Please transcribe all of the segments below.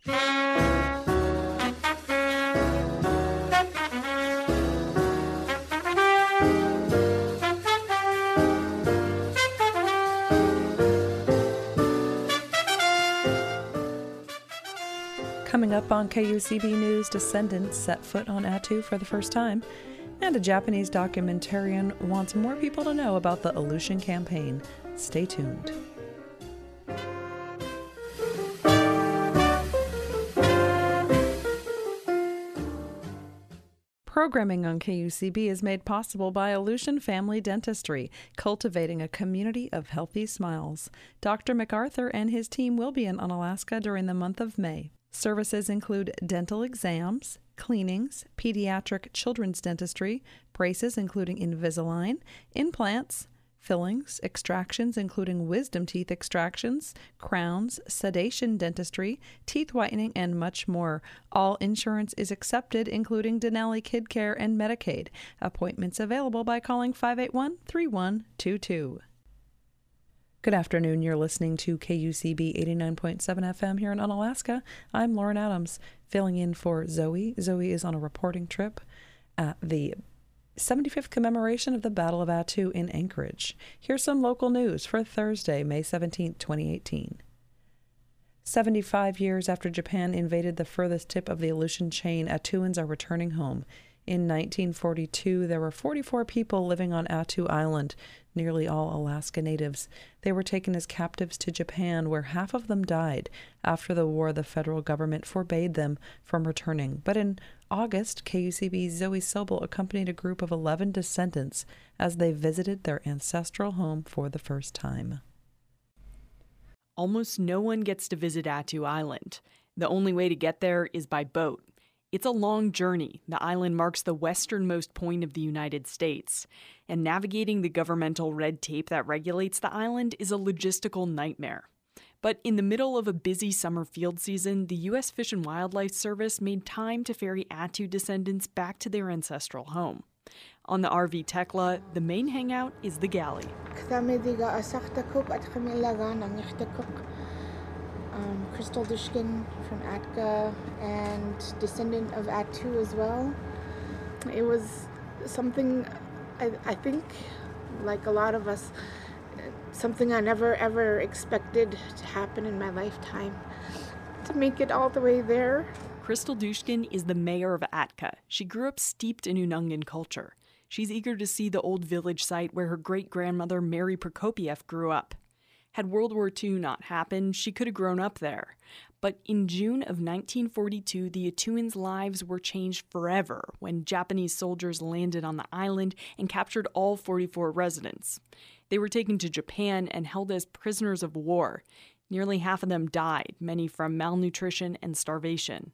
Coming up on KUCB News, descendants set foot on Attu for the first time, and a Japanese documentarian wants more people to know about the Aleutian campaign. Stay tuned. Programming on KUCB is made possible by Aleutian Family Dentistry, cultivating a community of healthy smiles. Dr. MacArthur and his team will be in Unalaska during the month of May. Services include dental exams, cleanings, pediatric children's dentistry, braces including Invisalign, implants, fillings, extractions including wisdom teeth extractions, crowns, sedation dentistry, teeth whitening, and much more. All insurance is accepted, including Denali Kid Care and Medicaid. Appointments available by calling 581-3122. Good afternoon. You're listening to KUCB 89.7 FM here in Unalaska. I'm Lauren Adams, filling in for Zoe. Zoe is on a reporting trip at the 75th commemoration of the Battle of Attu in Anchorage. Here's some local news for Thursday, May 17, 2018. 75 years after Japan invaded the furthest tip of the Aleutian chain, Attuans are returning home. In 1942, there were 44 people living on Attu Island, nearly all Alaska natives. They were taken as captives to Japan, where half of them died. After the war, the federal government forbade them from returning. But in August, KUCB's Zoe Sobel accompanied a group of 11 descendants as they visited their ancestral home for the first time. Almost no one gets to visit Attu Island. The only way to get there is by boat. It's a long journey. The island marks the westernmost point of the United States, and navigating the governmental red tape that regulates the island is a logistical nightmare. But in the middle of a busy summer field season, the U.S. Fish and Wildlife Service made time to ferry Attu descendants back to their ancestral home. On the RV Tekla, the main hangout is the galley. Crystal Dushkin from Atka and descendant of Attu as well. It was something, I think, like a lot of us, something I never ever expected to happen in my lifetime. To make it all the way there. Crystal Dushkin is the mayor of Atka. She grew up steeped in Unangan culture. She's eager to see the old village site where her great-grandmother Mary Prokopiev grew up. Had World War II not happened, she could have grown up there. But in June of 1942, the Attuans' lives were changed forever when Japanese soldiers landed on the island and captured all 44 residents. They were taken to Japan and held as prisoners of war. Nearly half of them died, many from malnutrition and starvation.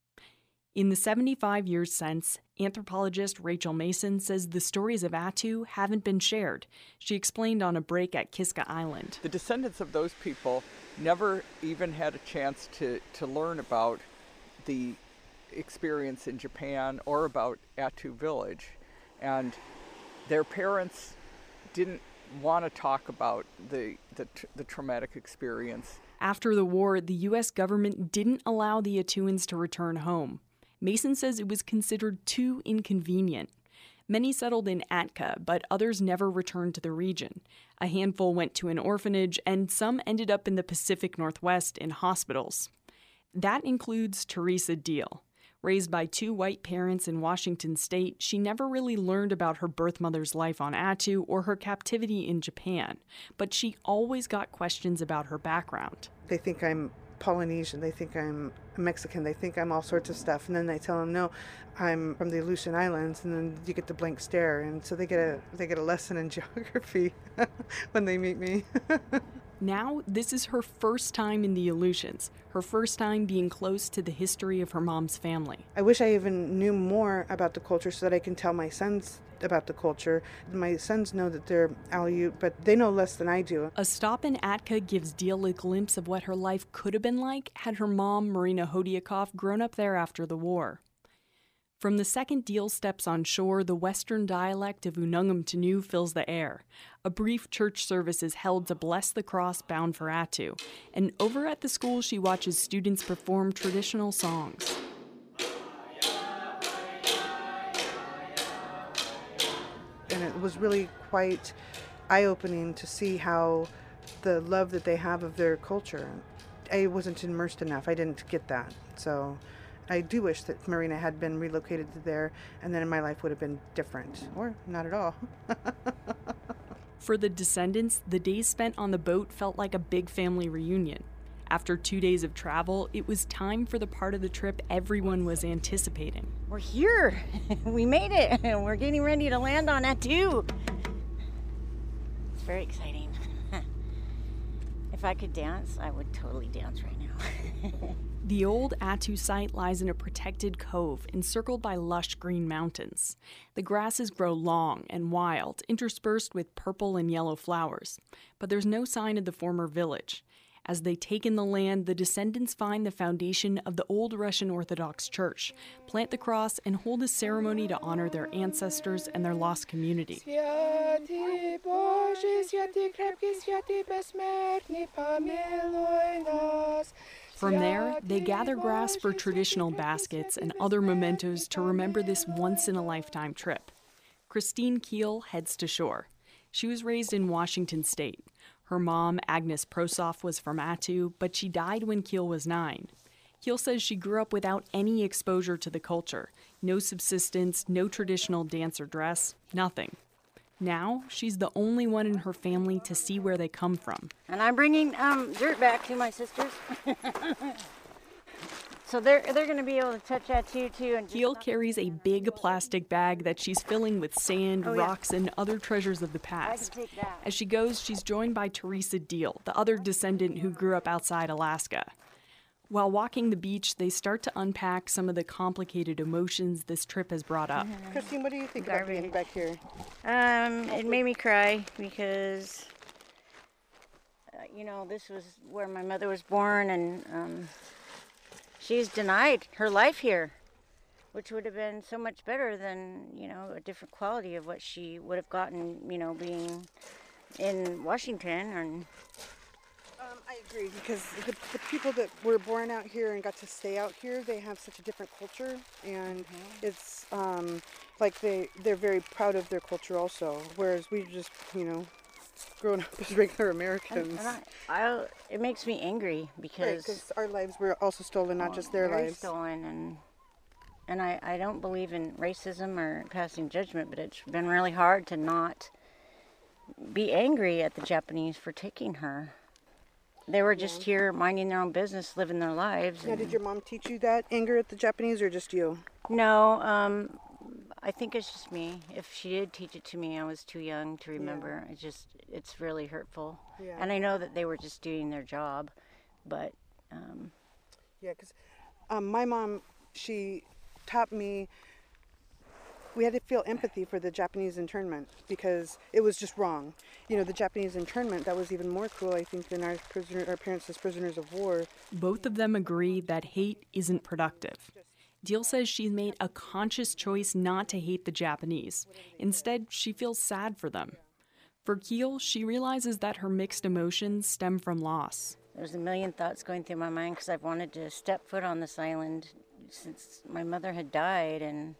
In the 75 years since, anthropologist Rachel Mason says the stories of Attu haven't been shared. She explained on a break at Kiska Island. The descendants of those people never even had a chance to learn about the experience in Japan or about Attu Village. And their parents didn't want to talk about the traumatic experience. After the war, the U.S. government didn't allow the Attuans to return home. Mason says it was considered too inconvenient. Many settled in Atka, but others never returned to the region. A handful went to an orphanage, and some ended up in the Pacific Northwest in hospitals. That includes Teresa Deal. Raised by two white parents in Washington state, she never really learned about her birth mother's life on Attu or her captivity in Japan, but she always got questions about her background. They think I'm Polynesian, they think I'm Mexican, they think I'm all sorts of stuff, and then I tell them, no, I'm from the Aleutian Islands, and then you get the blank stare, and so they get a lesson in geography when they meet me. Now, this is her first time in the Aleutians, her first time being close to the history of her mom's family. I wish I even knew more about the culture so that I can tell my sons about the culture. My sons know that they're Aleut, but they know less than I do. A stop in Atka gives Deal a glimpse of what her life could have been like had her mom, Marina Hodiakoff, grown up there after the war. From the second Deal steps on shore, the Western dialect of Unungam Tanu fills the air. A brief church service is held to bless the cross bound for Attu, and over at the school she watches students perform traditional songs. And it was really quite eye-opening to see how the love that they have of their culture. I wasn't immersed enough. I didn't get that. So I do wish that Marina had been relocated to there, and then my life would have been different, or not at all. For the descendants, the days spent on the boat felt like a big family reunion. After 2 days of travel, it was time for the part of the trip everyone was anticipating. We're here. We made it. We're getting ready to land on Attu. It's very exciting. If I could dance, I would totally dance right now. The old Attu site lies in a protected cove encircled by lush green mountains. The grasses grow long and wild, interspersed with purple and yellow flowers, but there's no sign of the former village. As they take in the land, the descendants find the foundation of the old Russian Orthodox Church, plant the cross, and hold a ceremony to honor their ancestors and their lost community. From there, they gather grass for traditional baskets and other mementos to remember this once-in-a-lifetime trip. Christine Keel heads to shore. She was raised in Washington State. Her mom, Agnes Prosoff, was from Attu, but she died when Keel was 9. Keel says she grew up without any exposure to the culture. No subsistence, no traditional dance or dress, nothing. Now, she's the only one in her family to see where they come from. And I'm bringing dirt back to my sisters. So they're going to be able to touch Attu too. And Keel carries a big plastic bag that she's filling with sand, rocks, and other treasures of the past. I can take that. As she goes, she's joined by Teresa Deal, the other descendant who grew up outside Alaska. While walking the beach, they start to unpack some of the complicated emotions this trip has brought up. Christine, what do you think about being back here? It made me cry because, this was where my mother was born, and she's denied her life here, which would have been so much better than, a different quality of what she would have gotten, being in Washington. And I agree, because the people that were born out here and got to stay out here, they have such a different culture, and it's like they're very proud of their culture also, whereas we just, growing up as regular Americans. And it makes me angry because our lives were also stolen, not just their lives. Stolen, and I don't believe in racism or passing judgment, but it's been really hard to not be angry at the Japanese for taking her. They were just here minding their own business, living their lives. Now, did your mom teach you that anger at the Japanese, or just you? No, I think it's just me. If she did teach it to me, I was too young to remember. Yeah. It's really hurtful. Yeah. And I know that they were just doing their job, but... Yeah, because my mom, she taught me we had to feel empathy for the Japanese internment because it was just wrong. The Japanese internment, that was even more cruel, I think, than our parents as prisoners of war. Both of them agree that hate isn't productive. Deal says she's made a conscious choice not to hate the Japanese. Instead, she feels sad for them. For Keel, she realizes that her mixed emotions stem from loss. There's a million thoughts going through my mind because I've wanted to step foot on this island since my mother had died, and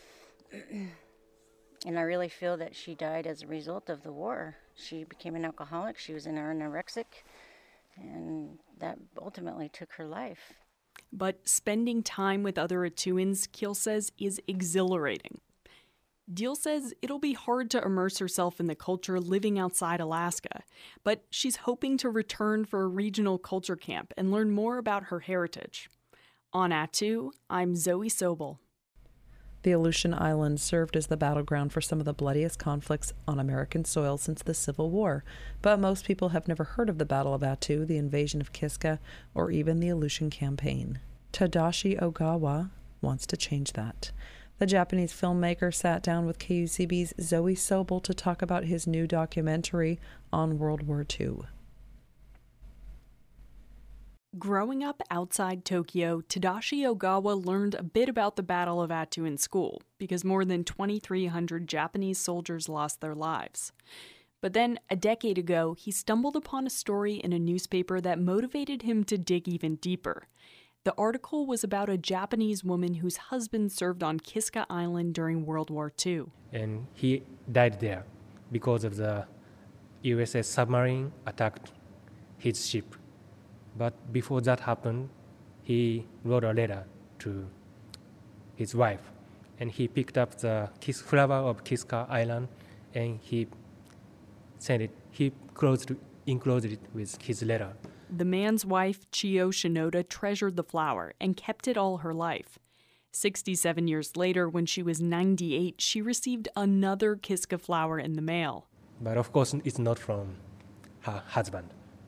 I really feel that she died as a result of the war. She became an alcoholic, she was anorexic, and that ultimately took her life. But spending time with other Attuans, Keel says, is exhilarating. Deal says it'll be hard to immerse herself in the culture living outside Alaska, but she's hoping to return for a regional culture camp and learn more about her heritage. On Attu, I'm Zoe Sobel. The Aleutian Islands served as the battleground for some of the bloodiest conflicts on American soil since the Civil War, but most people have never heard of the Battle of Attu, the invasion of Kiska, or even the Aleutian Campaign. Tadashi Ogawa wants to change that. The Japanese filmmaker sat down with KUCB's Zoe Sobel to talk about his new documentary on World War II. Growing up outside Tokyo, Tadashi Ogawa learned a bit about the Battle of Attu in school, because more than 2,300 Japanese soldiers lost their lives. But then, a decade ago, he stumbled upon a story in a newspaper that motivated him to dig even deeper. The article was about a Japanese woman whose husband served on Kiska Island during World War II. And he died there because of the USS submarine attacked his ship. But before that happened, he wrote a letter to his wife, and he picked up the flower of Kiska Island, and he sent it. He enclosed it with his letter. The man's wife, Chiyo Shinoda, treasured the flower and kept it all her life. 67 years later, when she was 98, she received another Kiska flower in the mail. But of course, it's not from her husband.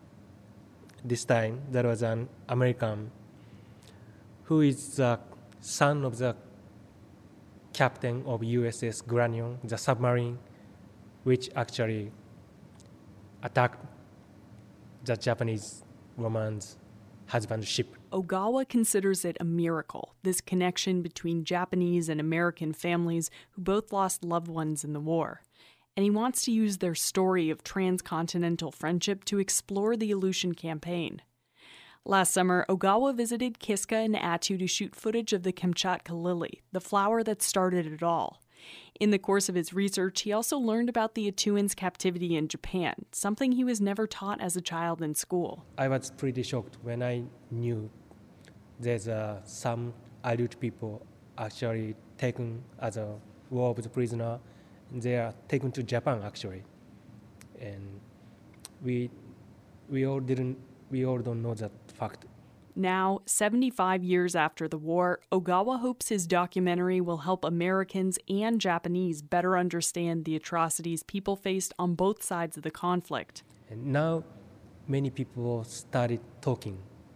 This time, there was an American who is the son of the captain of USS Granion, the submarine, which actually attacked the Japanese woman's husband's ship. Ogawa considers it a miracle, this connection between Japanese and American families who both lost loved ones in the war. And he wants to use their story of transcontinental friendship to explore the Aleutian campaign. Last summer, Ogawa visited Kiska and Attu to shoot footage of the Kamchatka lily, the flower that started it all. In the course of his research, he also learned about the Attuans' captivity in Japan, something he was never taught as a child in school. I was pretty shocked when I knew there's some Aleut people actually taken as a war of the prisoner. They are taken to Japan actually, and we all don't know that fact. Now, 75 years after the war, Ogawa hopes his documentary will help Americans and Japanese better understand the atrocities people faced on both sides of the conflict. And now, many people started talking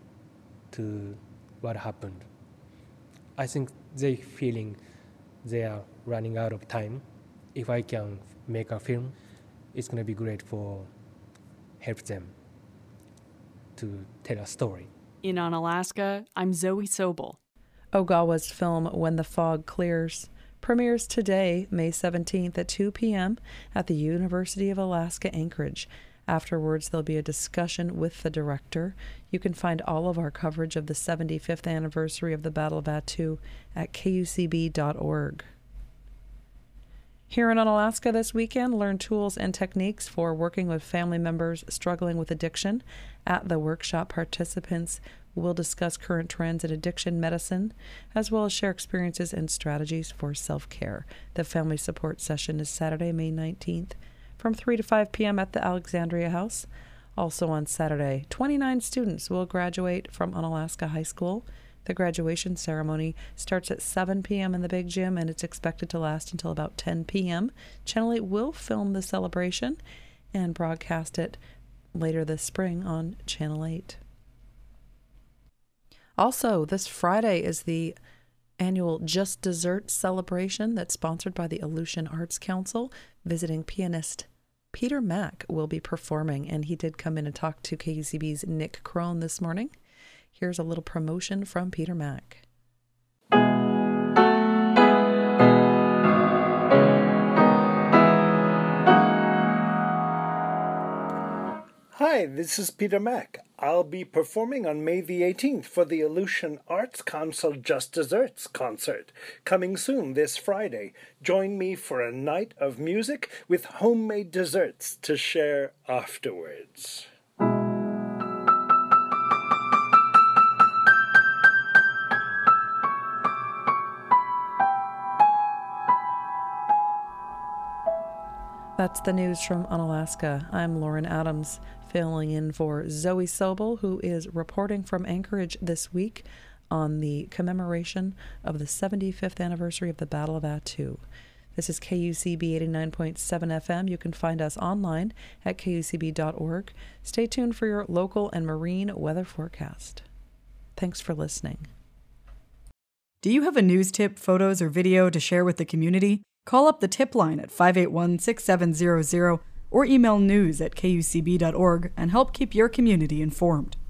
to what happened. I think they feeling they are running out of time. If I can make a film, it's going to be great for help them to tell a story. In Unalaska, I'm Zoe Sobel. Ogawa's film When the Fog Clears premieres today, May 17th at 2 p.m. at the University of Alaska Anchorage. Afterwards, there'll be a discussion with the director. You can find all of our coverage of the 75th anniversary of the Battle of Attu at kucb.org. Here in Unalaska this weekend, learn tools and techniques for working with family members struggling with addiction. At the workshop, participants will discuss current trends in addiction medicine, as well as share experiences and strategies for self-care. The family support session is Saturday, May 19th, from 3 to 5 p.m. at the Alexandria House. Also on Saturday, 29 students will graduate from Unalaska High School. The graduation ceremony starts at 7 p.m. in the big gym, and it's expected to last until about 10 p.m. Channel 8 will film the celebration and broadcast it later this spring on Channel 8. Also, this Friday is the annual Just Dessert celebration that's sponsored by the Aleutian Arts Council. Visiting pianist Peter Mack will be performing, and he did come in and talk to KUCB's Nick Crone this morning. Here's a little promotion from Peter Mack. Hi, this is Peter Mack. I'll be performing on May the 18th for the Aleutian Arts Council Just Desserts concert, coming soon this Friday. Join me for a night of music with homemade desserts to share afterwards. That's the news from Unalaska. I'm Lauren Adams, filling in for Zoe Sobel, who is reporting from Anchorage this week on the commemoration of the 75th anniversary of the Battle of Attu. This is KUCB 89.7 FM. You can find us online at kucb.org. Stay tuned for your local and marine weather forecast. Thanks for listening. Do you have a news tip, photos, or video to share with the community? Call up the tip line at 581-6700 or email news@kucb.org and help keep your community informed.